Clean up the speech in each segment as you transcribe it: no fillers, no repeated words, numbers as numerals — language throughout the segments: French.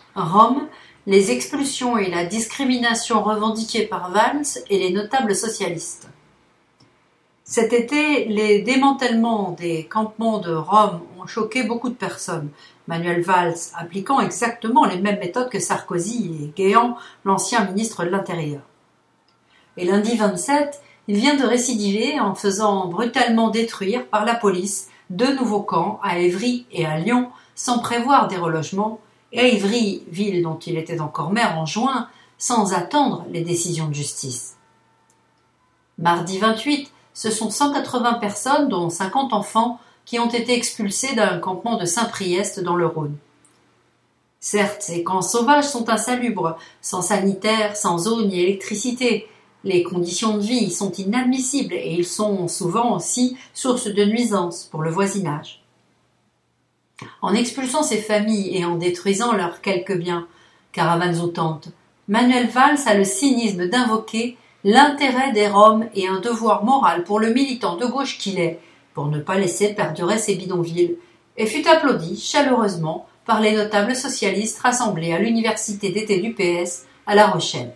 Rome, les expulsions et la discrimination revendiquées par Valls et les notables socialistes. Cet été, les démantèlements des campements de Rome ont choqué beaucoup de personnes, Manuel Valls appliquant exactement les mêmes méthodes que Sarkozy et Guéant, l'ancien ministre de l'Intérieur. Et lundi 27, il vient de récidiver en faisant brutalement détruire par la police 2 nouveaux camps à Évry et à Lyon sans prévoir des relogements, et à Évry, ville dont il était encore maire en juin, sans attendre les décisions de justice. Mardi 28, ce sont 180 personnes, dont 50 enfants, qui ont été expulsées d'un campement de Saint-Priest dans le Rhône. Certes, ces camps sauvages sont insalubres, sans sanitaire, sans eau ni électricité. Les conditions de vie y sont inadmissibles et ils sont souvent aussi source de nuisances pour le voisinage. En expulsant ces familles et en détruisant leurs quelques biens, caravanes ou tentes, Manuel Valls a le cynisme d'invoquer l'intérêt des Roms et un devoir moral pour le militant de gauche qu'il est, pour ne pas laisser perdurer ces bidonvilles, et fut applaudi chaleureusement par les notables socialistes rassemblés à l'université d'été du PS à La Rochelle.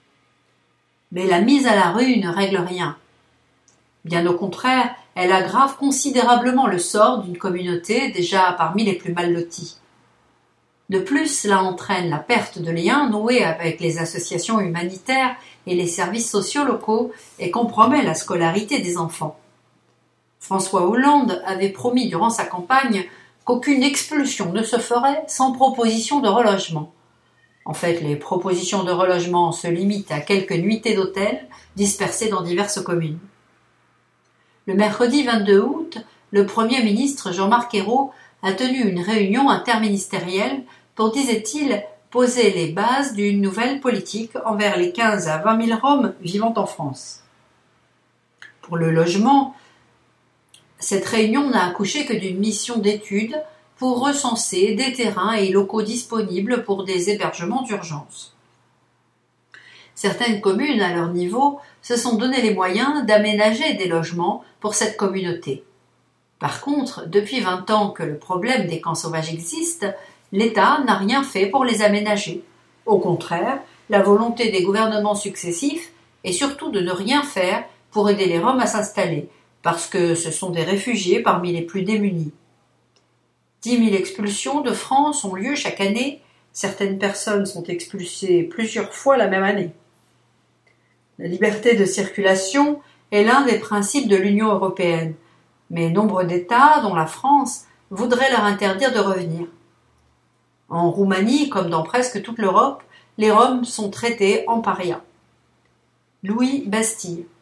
Mais la mise à la rue ne règle rien. Bien au contraire, elle aggrave considérablement le sort d'une communauté déjà parmi les plus mal loties. De plus, cela entraîne la perte de liens noués avec les associations humanitaires et les services sociaux locaux et compromet la scolarité des enfants. François Hollande avait promis durant sa campagne qu'aucune expulsion ne se ferait sans proposition de relogement. En fait, les propositions de relogement se limitent à quelques nuitées d'hôtel dispersées dans diverses communes. Le mercredi 22 août, le Premier ministre Jean-Marc Ayrault a tenu une réunion interministérielle pour, disait-il, poser les bases d'une nouvelle politique envers les 15 à 20 000 Roms vivant en France. Pour le logement, cette réunion n'a accouché que d'une mission d'étude pour recenser des terrains et locaux disponibles pour des hébergements d'urgence. Certaines communes, à leur niveau, se sont donné les moyens d'aménager des logements pour cette communauté. Par contre, depuis 20 ans que le problème des camps sauvages existe, l'État n'a rien fait pour les aménager. Au contraire, la volonté des gouvernements successifs est surtout de ne rien faire pour aider les Roms à s'installer, parce que ce sont des réfugiés parmi les plus démunis. 10 000 expulsions de France ont lieu chaque année. Certaines personnes sont expulsées plusieurs fois la même année. La liberté de circulation est l'un des principes de l'Union européenne, mais nombre d'États, dont la France, voudraient leur interdire de revenir. En Roumanie, comme dans presque toute l'Europe, les Roms sont traités en parias. Louis Bastille.